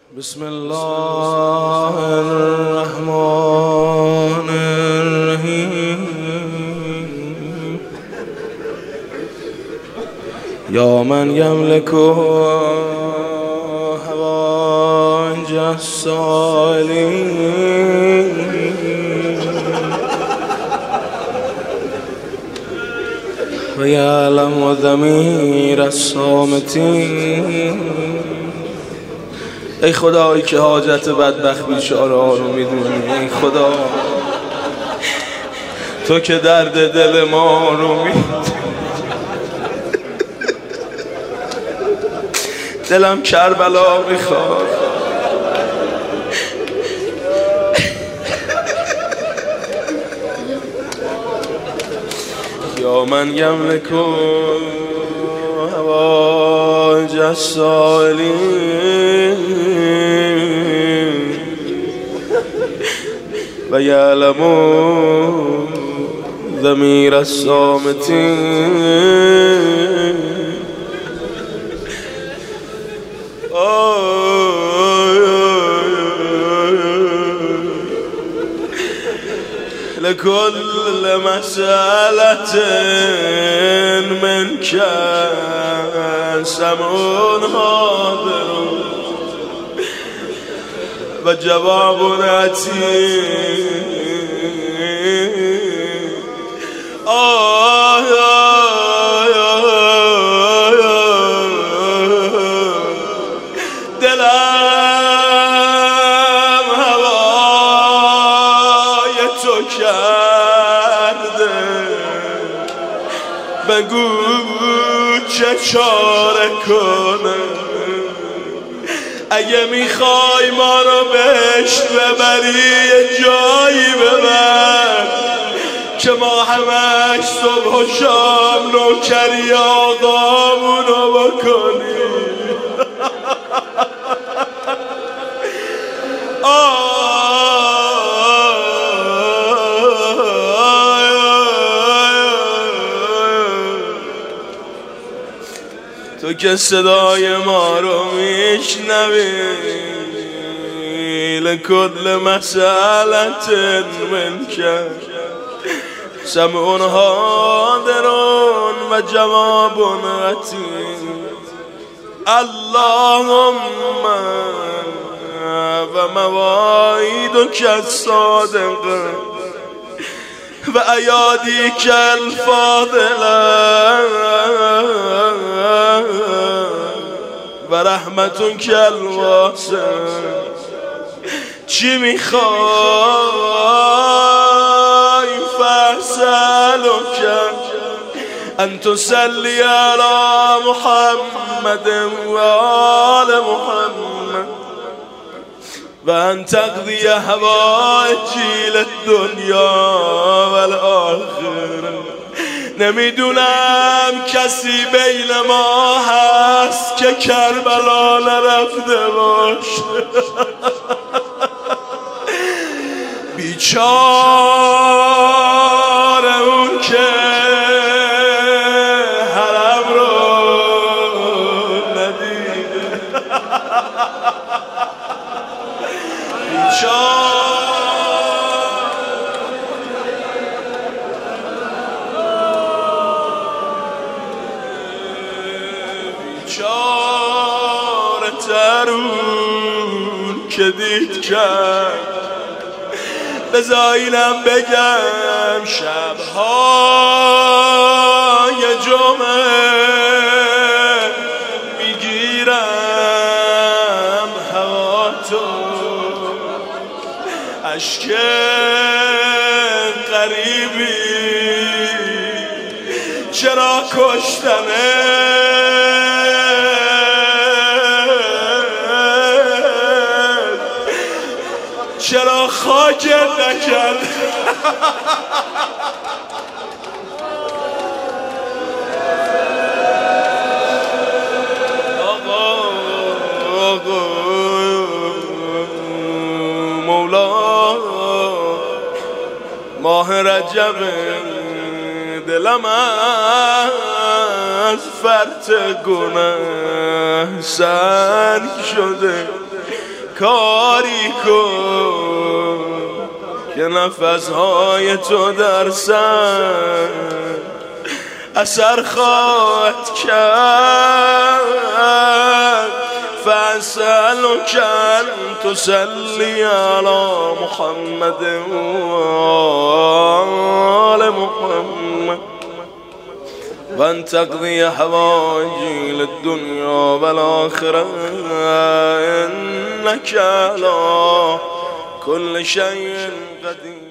بسم الله الرحمن الرحیم یا من یملک حوائج السائلین و یعلم ضمیر الصامتین. ای خدایی که حاجت بدبخت بیچاره ها رو میدونی، ای خدا تو که درد دل ما رو میدونی. دلم کربلا میخواد، یا من یملک حوائج السائلین و یعلم ضمیر الصامتین. لكل مسألة منك سمع حاضر و جواب عتید. دلم هوای تو کرده، بگو چه چاره کنم. اگه میخوای ما رو بهشت ببری یه جایی ببر که ما همش صبح و شام نوکری آقامونو بکنیم. تو که صدای ما رو میشنوی، لکل مسئلت منک سمع حاضر و جواب عتید. اللهم و مواعیدک الصادقه و ایادیک الفاضله و رحمتک الواسعه. چی میخوای فاسألک ان تصلی علی محمد و آل محمد و ان تقضی حوائجی للدنیا و الاخره. نمیدونم کسی بین ما هست که کربلا نرفته باشه. بیچاره اون که حرم رو ندیده. بیچاره ترون که دید کرد. بذارینم بگم شبهای جمعه میگیرم هوا تو، عشق غریبی چرا کشتنه. چرا خاکت نکرد. مولا ماه رجب دلم از فرط گناه سنگ شده. کاری کن که نفسهای تو در سر اثر خواهد کرد. فاسألك أن تصلي على محمد وآل محمد وأن تقضي حوائجي للدنيا والآخرة إنك على كل شيء قدير.